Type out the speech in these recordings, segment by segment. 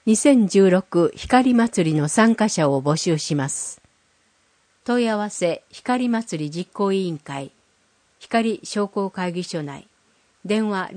2016光祭りの参加者を募集します。問い合わせ光祭り実行委員会光商工会議所内電話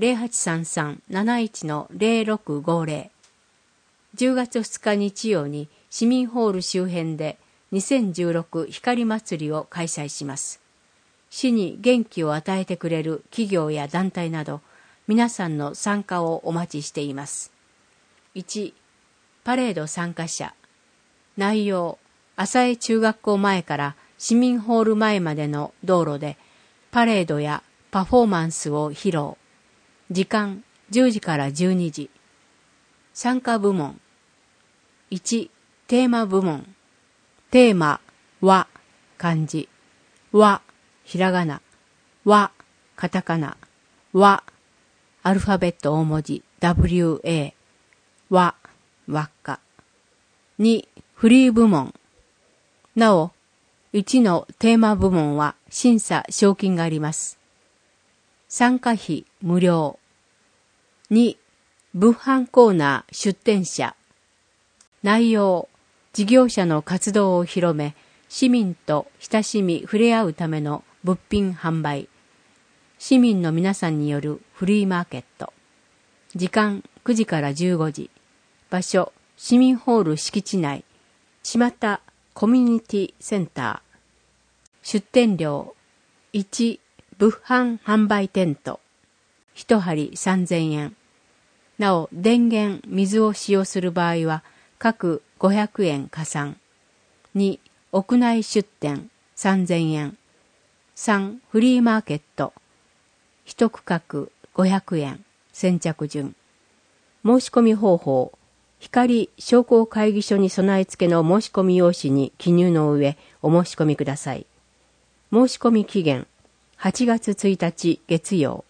0833-71-0650 10月2日日曜に市民ホール周辺で2016光祭りを開催します。市に元気を与えてくれる企業や団体など皆さんの参加をお待ちしています。1、パレード参加者。内容、浅江中学校前から市民ホール前までの道路でパレードやパフォーマンスを披露。時間10時から12時。参加部門。1、テーマ部門。テーマ、は、漢字。は、ひらがな。は、カタカナ。は、アルファベット大文字 WA。は、輪っか。2、フリー部門。なお、1のテーマ部門は審査賞金があります。参加費無料。2、物販コーナー出店者。内容、事業者の活動を広め、市民と親しみ触れ合うための物品販売。市民の皆さんによるフリーマーケット。時間9時から15時。場所、市民ホール敷地内。巷コミュニティセンター。出店料。1、物販販売テント。1針3000円。なお、電源、水を使用する場合は、各500円加算。2、屋内出店3000円。3、フリーマーケット。1区画500円。先着順。申し込み方法。光商工会議所に備え付けの申し込み用紙に記入の上、お申し込みください。申し込み期限、8月1日月曜。